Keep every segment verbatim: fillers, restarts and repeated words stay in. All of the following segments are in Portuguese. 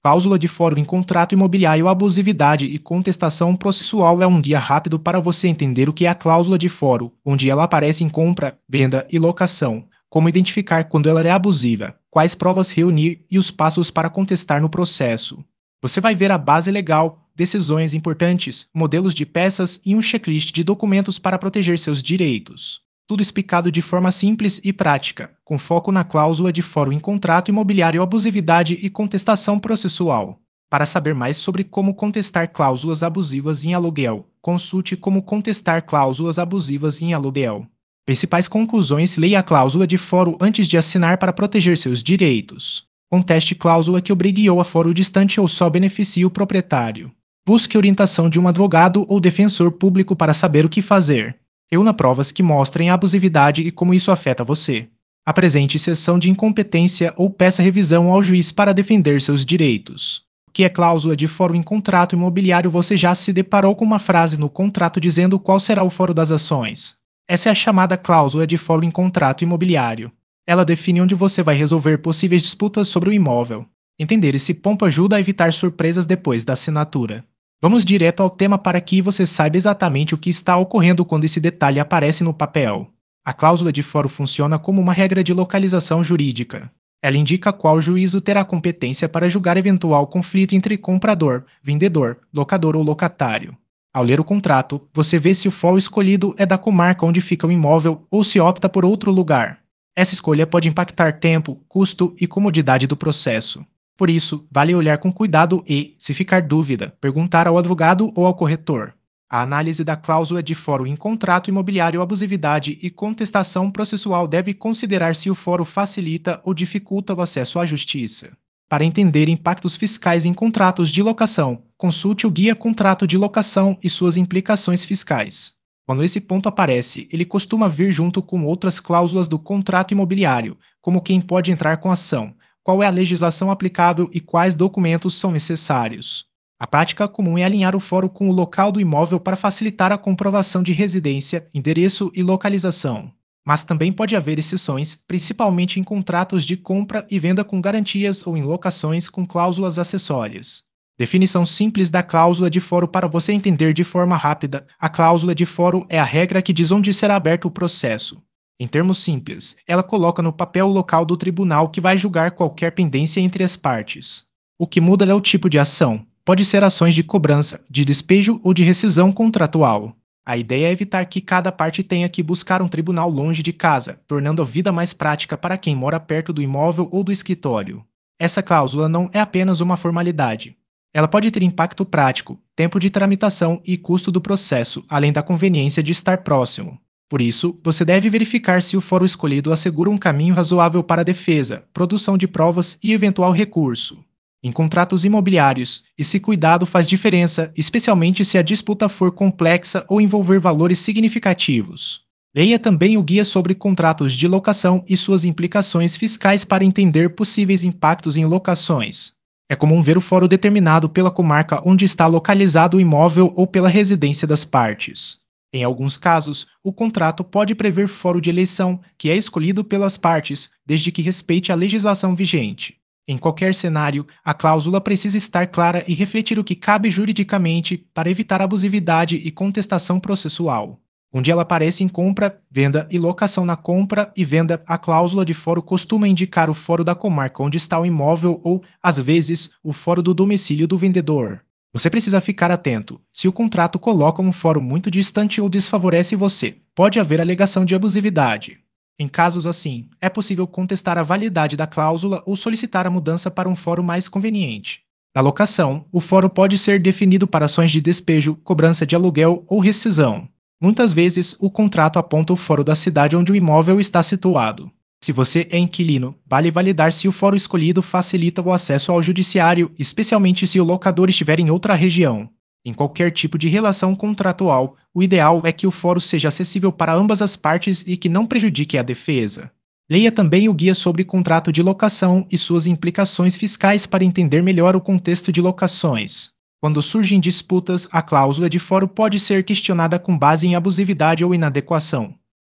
Cláusula de foro em contrato imobiliário. Abusividade e contestação processual é um guia rápido para você entender o que é a cláusula de foro, onde ela aparece em compra, venda e locação, como identificar quando ela é abusiva, quais provas reunir e os passos para contestar no processo. Você vai ver a base legal, decisões importantes, modelos de peças e um checklist de documentos para proteger seus direitos. Tudo explicado de forma simples e prática, com foco na cláusula de foro em contrato imobiliário, abusividade e contestação processual. Para saber mais sobre como contestar cláusulas abusivas em aluguel, consulte Como contestar cláusulas abusivas em aluguel. Principais conclusões: leia a cláusula de foro antes de assinar para proteger seus direitos. Conteste cláusula que obrigue ou a foro distante ou só beneficie o proprietário. Busque orientação de um advogado ou defensor público para saber o que fazer. Reúna provas que mostrem a abusividade e como isso afeta você. Apresente sessão de incompetência ou peça revisão ao juiz para defender seus direitos. O que é cláusula de foro em contrato imobiliário? Você já se deparou com uma frase no contrato dizendo qual será o foro das ações? Essa é a chamada cláusula de foro em contrato imobiliário. Ela define onde você vai resolver possíveis disputas sobre o imóvel. Entender esse ponto ajuda a evitar surpresas depois da assinatura. Vamos direto ao tema para que você saiba exatamente o que está ocorrendo quando esse detalhe aparece no papel. A cláusula de foro funciona como uma regra de localização jurídica. Ela indica qual juízo terá competência para julgar eventual conflito entre comprador, vendedor, locador ou locatário. Ao ler o contrato, você vê se o foro escolhido é da comarca onde fica o imóvel ou se opta por outro lugar. Essa escolha pode impactar tempo, custo e comodidade do processo. Por isso, vale olhar com cuidado e, se ficar dúvida, perguntar ao advogado ou ao corretor. A análise da cláusula de foro em contrato imobiliário, abusividade e contestação processual deve considerar se o foro facilita ou dificulta o acesso à justiça. Para entender impactos fiscais em contratos de locação, consulte o Guia Contrato de Locação e suas implicações fiscais. Quando esse ponto aparece, ele costuma vir junto com outras cláusulas do contrato imobiliário, como quem pode entrar com ação, qual é a legislação aplicável e quais documentos são necessários. A prática comum é alinhar o foro com o local do imóvel para facilitar a comprovação de residência, endereço e localização. Mas também pode haver exceções, principalmente em contratos de compra e venda com garantias ou em locações com cláusulas acessórias. Definição simples da cláusula de foro para você entender de forma rápida. A cláusula de foro é a regra que diz onde será aberto o processo. Em termos simples, ela coloca no papel o local do tribunal que vai julgar qualquer pendência entre as partes. O que muda é o tipo de ação. Pode ser ações de cobrança, de despejo ou de rescisão contratual. A ideia é evitar que cada parte tenha que buscar um tribunal longe de casa, tornando a vida mais prática para quem mora perto do imóvel ou do escritório. Essa cláusula não é apenas uma formalidade. Ela pode ter impacto prático, tempo de tramitação e custo do processo, além da conveniência de estar próximo. Por isso, você deve verificar se o foro escolhido assegura um caminho razoável para a defesa, produção de provas e eventual recurso. Em contratos imobiliários, esse cuidado faz diferença, especialmente se a disputa for complexa ou envolver valores significativos. Leia também o Guia sobre Contratos de Locação e suas implicações fiscais para entender possíveis impactos em locações. É comum ver o foro determinado pela comarca onde está localizado o imóvel ou pela residência das partes. Em alguns casos, o contrato pode prever foro de eleição, que é escolhido pelas partes, desde que respeite a legislação vigente. Em qualquer cenário, a cláusula precisa estar clara e refletir o que cabe juridicamente para evitar abusividade e contestação processual. Onde ela aparece em compra, venda e locação. Na compra e venda, a cláusula de foro costuma indicar o foro da comarca onde está o imóvel ou, às vezes, o foro do domicílio do vendedor. Você precisa ficar atento. Se o contrato coloca um foro muito distante ou desfavorece você, pode haver alegação de abusividade. Em casos assim, é possível contestar a validade da cláusula ou solicitar a mudança para um foro mais conveniente. Na locação, o foro pode ser definido para ações de despejo, cobrança de aluguel ou rescisão. Muitas vezes, o contrato aponta o foro da cidade onde o imóvel está situado. Se você é inquilino, vale validar se o foro escolhido facilita o acesso ao judiciário, especialmente se o locador estiver em outra região. Em qualquer tipo de relação contratual, o ideal é que o foro seja acessível para ambas as partes e que não prejudique a defesa. Leia também o Guia sobre Contrato de Locação e suas implicações fiscais para entender melhor o contexto de locações. Quando surgem disputas, a cláusula de foro pode ser questionada com base em abusividade ou inadequação.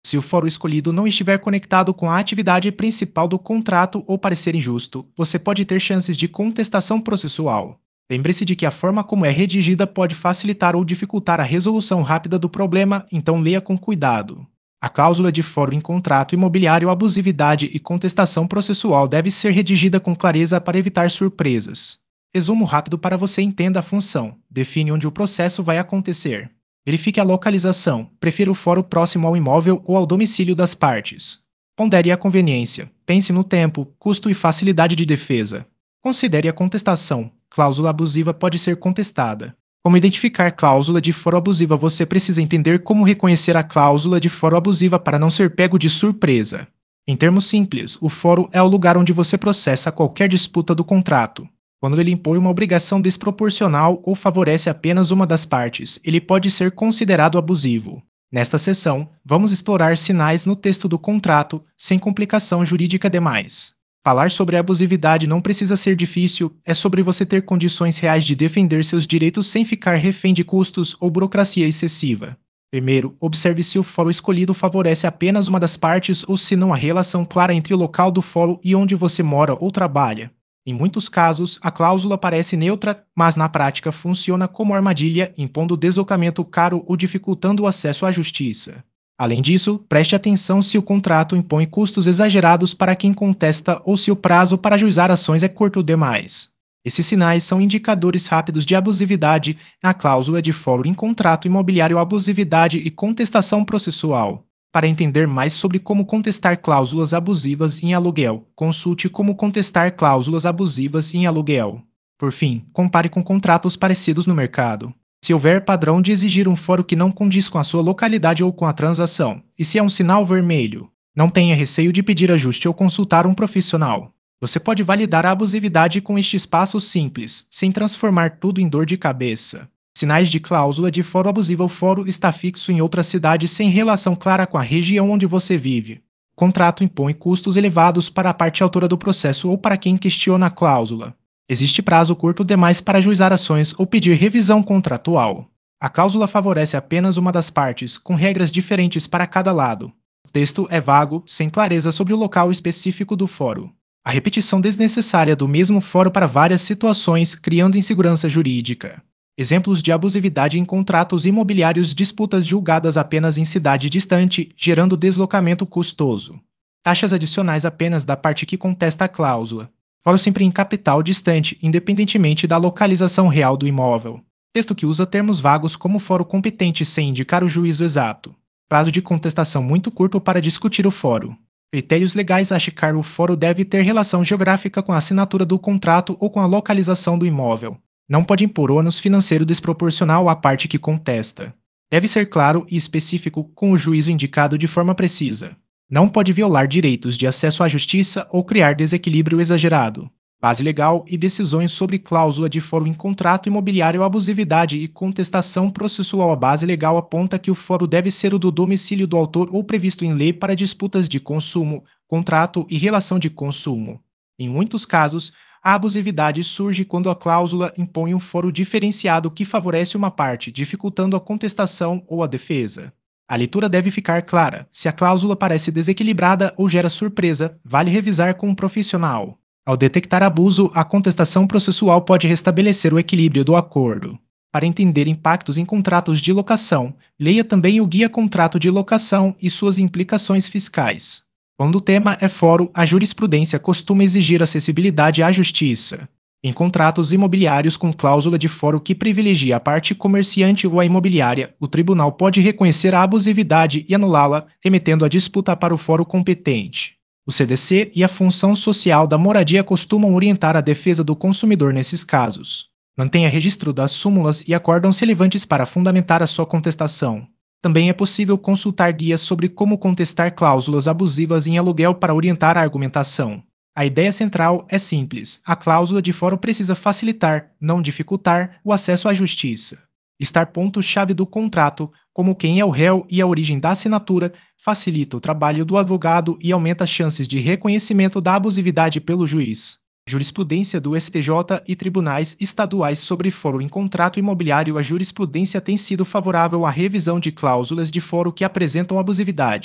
Se o foro escolhido não estiver conectado com a atividade principal do contrato ou parecer injusto, você pode ter chances de contestação processual. Lembre-se de que a forma como é redigida pode facilitar ou dificultar a resolução rápida do problema, então leia com cuidado. A cláusula de foro em contrato imobiliário, abusividade e contestação processual deve ser redigida com clareza para evitar surpresas. Resumo rápido para você entenda a função. Define onde o processo vai acontecer. Verifique a localização. Prefira o fórum próximo ao imóvel ou ao domicílio das partes. Pondere a conveniência. Pense no tempo, custo e facilidade de defesa. Considere a contestação. Cláusula abusiva pode ser contestada. Como identificar cláusula de foro abusiva? Você precisa entender como reconhecer a cláusula de foro abusiva para não ser pego de surpresa. Em termos simples, o foro é o lugar onde você processa qualquer disputa do contrato. Quando ele impõe uma obrigação desproporcional ou favorece apenas uma das partes, ele pode ser considerado abusivo. Nesta sessão, vamos explorar sinais no texto do contrato, sem complicação jurídica demais. Falar sobre a abusividade não precisa ser difícil, é sobre você ter condições reais de defender seus direitos sem ficar refém de custos ou burocracia excessiva. Primeiro, observe se o foro escolhido favorece apenas uma das partes ou se não há relação clara entre o local do foro e onde você mora ou trabalha. Em muitos casos, a cláusula parece neutra, mas na prática funciona como armadilha, impondo deslocamento caro ou dificultando o acesso à justiça. Além disso, preste atenção se o contrato impõe custos exagerados para quem contesta ou se o prazo para ajuizar ações é curto demais. Esses sinais são indicadores rápidos de abusividade na cláusula de foro em contrato imobiliário, abusividade e contestação processual. Para entender mais sobre como contestar cláusulas abusivas em aluguel, consulte Como contestar cláusulas abusivas em aluguel. Por fim, compare com contratos parecidos no mercado. Se houver padrão de exigir um foro que não condiz com a sua localidade ou com a transação, e se é um sinal vermelho, não tenha receio de pedir ajuste ou consultar um profissional. Você pode validar a abusividade com estes passos simples, sem transformar tudo em dor de cabeça. Sinais de cláusula de foro abusiva: o foro está fixo em outra cidade sem relação clara com a região onde você vive. O contrato impõe custos elevados para a parte autora do processo ou para quem questiona a cláusula. Existe prazo curto demais para ajuizar ações ou pedir revisão contratual. A cláusula favorece apenas uma das partes, com regras diferentes para cada lado. O texto é vago, sem clareza sobre o local específico do foro. A repetição desnecessária do mesmo foro para várias situações, criando insegurança jurídica. Exemplos de abusividade em contratos imobiliários: disputas julgadas apenas em cidade distante, gerando deslocamento custoso. Taxas adicionais apenas da parte que contesta a cláusula. Foro sempre em capital distante, independentemente da localização real do imóvel. Texto que usa termos vagos como foro competente sem indicar o juízo exato. Prazo de contestação muito curto para discutir o foro. Critérios legais: achicar o foro deve ter relação geográfica com a assinatura do contrato ou com a localização do imóvel. Não pode impor ônus financeiro desproporcional à parte que contesta. Deve ser claro e específico, com o juízo indicado de forma precisa. Não pode violar direitos de acesso à justiça ou criar desequilíbrio exagerado. Base legal e decisões sobre cláusula de foro em contrato imobiliário, abusividade e contestação processual. A base legal aponta que o foro deve ser o do domicílio do autor ou previsto em lei para disputas de consumo, contrato e relação de consumo. Em muitos casos, a abusividade surge quando a cláusula impõe um foro diferenciado que favorece uma parte, dificultando a contestação ou a defesa. A leitura deve ficar clara. Se a cláusula parece desequilibrada ou gera surpresa, vale revisar com um profissional. Ao detectar abuso, a contestação processual pode restabelecer o equilíbrio do acordo. Para entender impactos em contratos de locação, leia também o Guia Contrato de Locação e suas implicações fiscais. Quando o tema é foro, a jurisprudência costuma exigir acessibilidade à justiça. Em contratos imobiliários com cláusula de foro que privilegia a parte comerciante ou a imobiliária, o tribunal pode reconhecer a abusividade e anulá-la, remetendo a disputa para o foro competente. O C D C e a função social da moradia costumam orientar a defesa do consumidor nesses casos. Mantenha registro das súmulas e acórdãos relevantes para fundamentar a sua contestação. Também é possível consultar guias sobre como contestar cláusulas abusivas em aluguel para orientar a argumentação. A ideia central é simples: a cláusula de foro precisa facilitar, não dificultar, o acesso à justiça. Estar ponto-chave do contrato, como quem é o réu e a origem da assinatura, facilita o trabalho do advogado e aumenta as chances de reconhecimento da abusividade pelo juiz. Jurisprudência do S T J e tribunais estaduais sobre foro em contrato imobiliário. A jurisprudência tem sido favorável à revisão de cláusulas de foro que apresentam abusividade.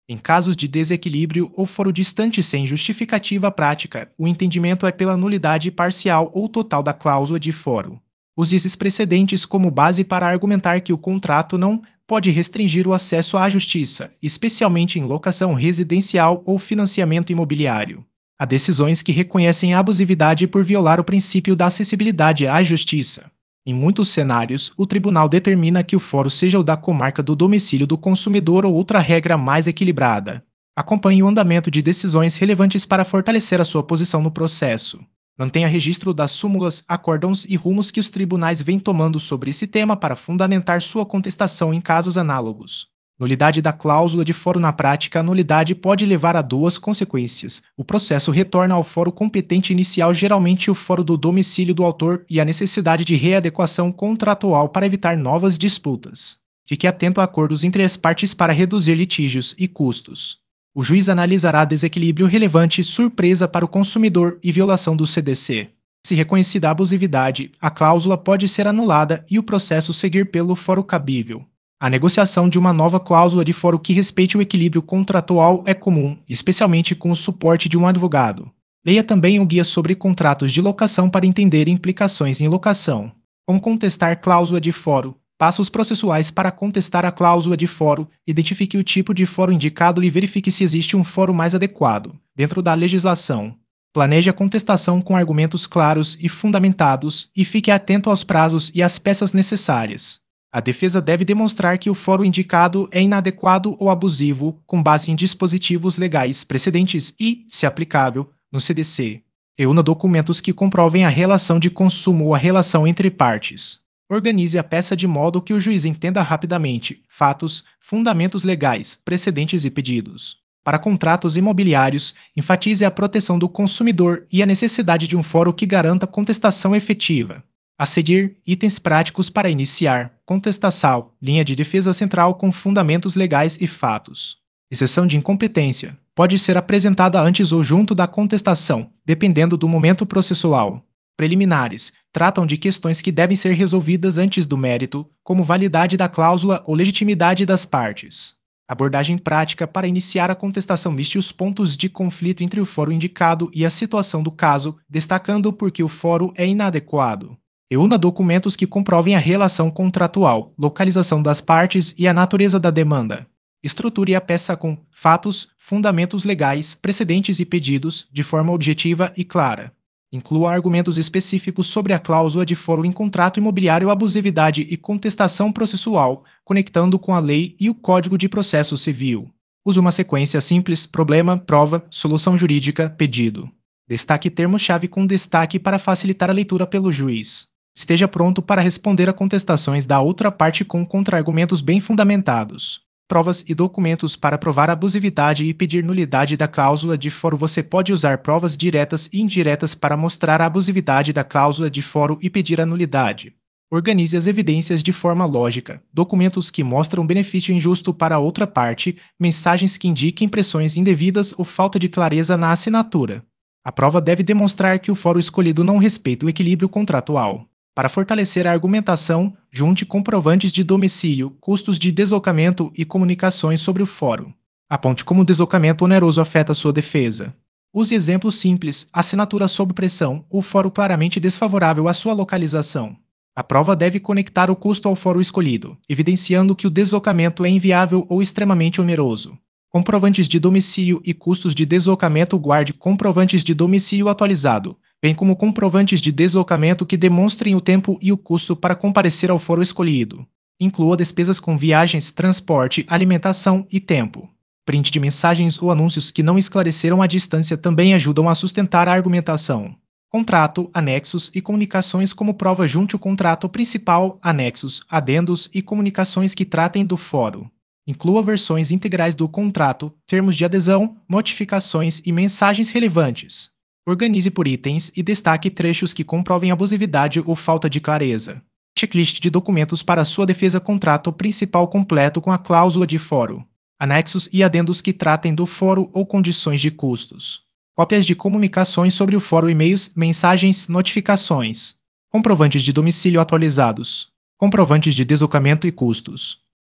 Em casos de desequilíbrio ou foro distante sem justificativa prática, o entendimento é pela nulidade parcial ou total da cláusula de foro. Use esses precedentes como base para argumentar que o contrato não pode restringir o acesso à justiça, especialmente em locação residencial ou financiamento imobiliário. Há decisões que reconhecem a abusividade por violar o princípio da acessibilidade à justiça. Em muitos cenários, o tribunal determina que o foro seja o da comarca do domicílio do consumidor ou outra regra mais equilibrada. Acompanhe o andamento de decisões relevantes para fortalecer a sua posição no processo. Mantenha registro das súmulas, acórdãos e rumos que os tribunais vêm tomando sobre esse tema para fundamentar sua contestação em casos análogos. Nulidade da cláusula de foro na prática, a nulidade pode levar a duas consequências. O processo retorna ao foro competente inicial, geralmente o foro do domicílio do autor, e a necessidade de readequação contratual para evitar novas disputas. Fique atento a acordos entre as partes para reduzir litígios e custos. O juiz analisará desequilíbrio relevante, surpresa para o consumidor e violação do C D C. Se reconhecida a abusividade, a cláusula pode ser anulada e o processo seguir pelo foro cabível. A negociação de uma nova cláusula de foro que respeite o equilíbrio contratual é comum, especialmente com o suporte de um advogado. Leia também o guia sobre contratos de locação para entender implicações em locação. Como contestar cláusula de foro? Passos processuais para contestar a cláusula de foro. Identifique o tipo de foro indicado e verifique se existe um foro mais adequado, dentro da legislação. Planeje a contestação com argumentos claros e fundamentados e fique atento aos prazos e às peças necessárias. A defesa deve demonstrar que o foro indicado é inadequado ou abusivo, com base em dispositivos legais precedentes e, se aplicável, no C D C. Reúna documentos que comprovem a relação de consumo ou a relação entre partes. Organize a peça de modo que o juiz entenda rapidamente fatos, fundamentos legais, precedentes e pedidos. Para contratos imobiliários, enfatize a proteção do consumidor e a necessidade de um foro que garanta contestação efetiva. A seguir, itens práticos para iniciar, contestação, linha de defesa central com fundamentos legais e fatos. Exceção de incompetência. Pode ser apresentada antes ou junto da contestação, dependendo do momento processual. Preliminares. Tratam de questões que devem ser resolvidas antes do mérito, como validade da cláusula ou legitimidade das partes. Abordagem prática para iniciar a contestação. Liste os pontos de conflito entre o foro indicado e a situação do caso, destacando por que o foro é inadequado. Reúna documentos que comprovem a relação contratual, localização das partes e a natureza da demanda. Estruture a peça com fatos, fundamentos legais, precedentes e pedidos, de forma objetiva e clara. Inclua argumentos específicos sobre a cláusula de foro em contrato imobiliário, abusividade e contestação processual, conectando com a lei e o Código de Processo Civil. Use uma sequência simples: problema, prova, solução jurídica, pedido. Destaque termos-chave com destaque para facilitar a leitura pelo juiz. Esteja pronto para responder a contestações da outra parte com contra-argumentos bem fundamentados. Provas e documentos para provar a abusividade e pedir nulidade da cláusula de foro. Você pode usar provas diretas e indiretas para mostrar a abusividade da cláusula de foro e pedir a nulidade. Organize as evidências de forma lógica, documentos que mostram benefício injusto para a outra parte, mensagens que indiquem pressões indevidas ou falta de clareza na assinatura. A prova deve demonstrar que o foro escolhido não respeita o equilíbrio contratual. Para fortalecer a argumentação, junte comprovantes de domicílio, custos de deslocamento e comunicações sobre o foro. Aponte como o deslocamento oneroso afeta sua defesa. Use exemplos simples: assinatura sob pressão, o foro claramente desfavorável à sua localização. A prova deve conectar o custo ao foro escolhido, evidenciando que o deslocamento é inviável ou extremamente oneroso. Comprovantes de domicílio e custos de deslocamento. Guarde comprovantes de domicílio atualizado, bem como comprovantes de deslocamento que demonstrem o tempo e o custo para comparecer ao foro escolhido. Inclua despesas com viagens, transporte, alimentação e tempo. Print de mensagens ou anúncios que não esclareceram a distância também ajudam a sustentar a argumentação. Contrato, anexos e comunicações como prova. Junte o contrato principal, anexos, adendos e comunicações que tratem do foro. Inclua versões integrais do contrato, termos de adesão, notificações e mensagens relevantes. Organize por itens e destaque trechos que comprovem abusividade ou falta de clareza. Checklist de documentos para sua defesa. Contrato principal completo com a cláusula de foro. Anexos e adendos que tratem do foro ou condições de custos. Cópias de comunicações sobre o foro, e-mails, mensagens, notificações. Comprovantes de domicílio atualizados. Comprovantes de deslocamento e custos.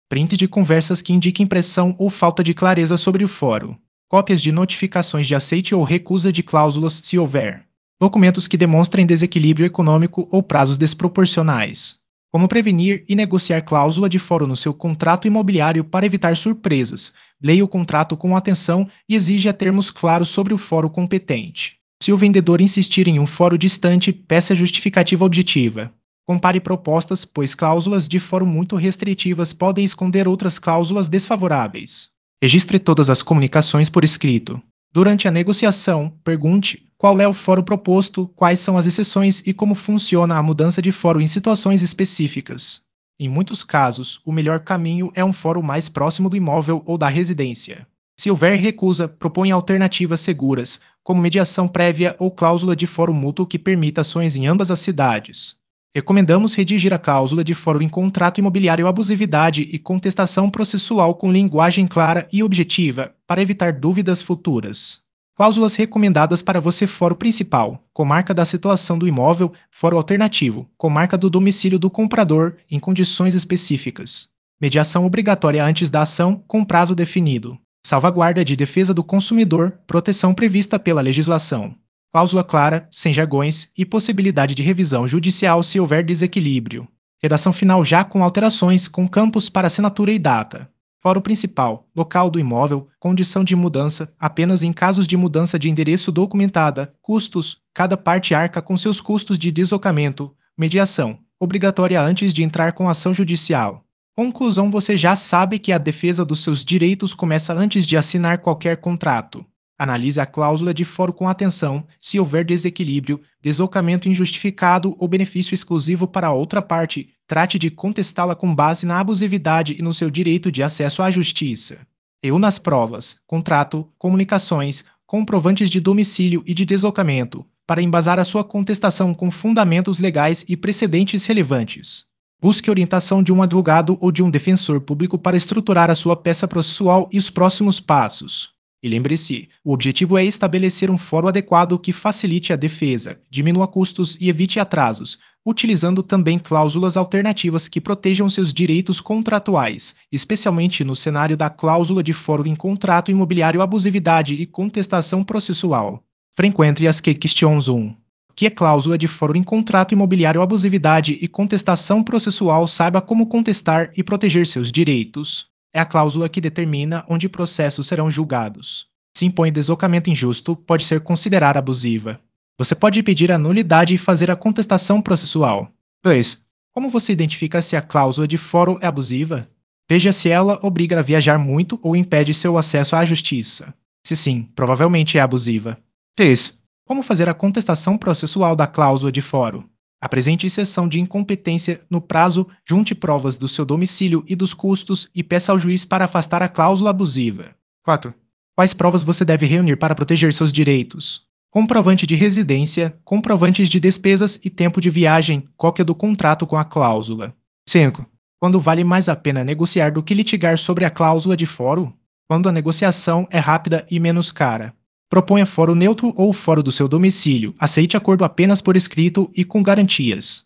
Print de conversas que indiquem pressão ou falta de clareza sobre o fórum. Cópias de notificações de aceite ou recusa de cláusulas, se houver. Documentos que demonstrem desequilíbrio econômico ou prazos desproporcionais. Como prevenir e negociar cláusula de foro no seu contrato imobiliário para evitar surpresas. Leia o contrato com atenção e exija termos claros sobre o foro competente. Se o vendedor insistir em um foro distante, peça justificativa objetiva. Compare propostas, pois cláusulas de foro muito restritivas podem esconder outras cláusulas desfavoráveis. Registre todas as comunicações por escrito. Durante a negociação, pergunte qual é o foro proposto, quais são as exceções e como funciona a mudança de foro em situações específicas. Em muitos casos, o melhor caminho é um foro mais próximo do imóvel ou da residência. Se houver recusa, proponha alternativas seguras, como mediação prévia ou cláusula de foro mútuo que permita ações em ambas as cidades. Recomendamos redigir a cláusula de foro em contrato imobiliário abusividade e contestação processual com linguagem clara e objetiva, para evitar dúvidas futuras. Cláusulas recomendadas para você: foro principal, comarca da situação do imóvel; foro alternativo, comarca do domicílio do comprador, em condições específicas. Mediação obrigatória antes da ação, com prazo definido. Salvaguarda de defesa do consumidor, proteção prevista pela legislação. Cláusula clara, sem jargões, e possibilidade de revisão judicial se houver desequilíbrio. Redação final já com alterações, com campos para assinatura e data. Foro principal, local do imóvel, condição de mudança, apenas em casos de mudança de endereço documentada, custos, cada parte arca com seus custos de deslocamento, mediação, obrigatória antes de entrar com ação judicial. Conclusão: você já sabe que a defesa dos seus direitos começa antes de assinar qualquer contrato. Analise a cláusula de foro com atenção, se houver desequilíbrio, deslocamento injustificado ou benefício exclusivo para a outra parte, trate de contestá-la com base na abusividade e no seu direito de acesso à justiça. Reúna as provas, contrato, comunicações, comprovantes de domicílio e de deslocamento, para embasar a sua contestação com fundamentos legais e precedentes relevantes. Busque orientação de um advogado ou de um defensor público para estruturar a sua peça processual e os próximos passos. E lembre-se, o objetivo é estabelecer um foro adequado que facilite a defesa, diminua custos e evite atrasos, utilizando também cláusulas alternativas que protejam seus direitos contratuais, especialmente no cenário da cláusula de foro em contrato imobiliário abusividade e contestação processual. Frequente as questions um. O que é cláusula de foro em contrato imobiliário abusividade e contestação processual? Saiba como contestar e proteger seus direitos. É a cláusula que determina onde processos serão julgados. Se impõe deslocamento injusto, pode ser considerada abusiva. Você pode pedir a nulidade e fazer a contestação processual. dois. Como você identifica se a cláusula de foro é abusiva? Veja se ela obriga a viajar muito ou impede seu acesso à justiça. Se sim, provavelmente é abusiva. três. Como fazer a contestação processual da cláusula de foro? Apresente exceção de incompetência no prazo, junte provas do seu domicílio e dos custos e peça ao juiz para afastar a cláusula abusiva. quatro. Quais provas você deve reunir para proteger seus direitos? Comprovante de residência, comprovantes de despesas e tempo de viagem, cópia do contrato com a cláusula. cinco. Quando vale mais a pena negociar do que litigar sobre a cláusula de foro? Quando a negociação é rápida e menos cara. Proponha foro neutro ou foro do seu domicílio. Aceite acordo apenas por escrito e com garantias.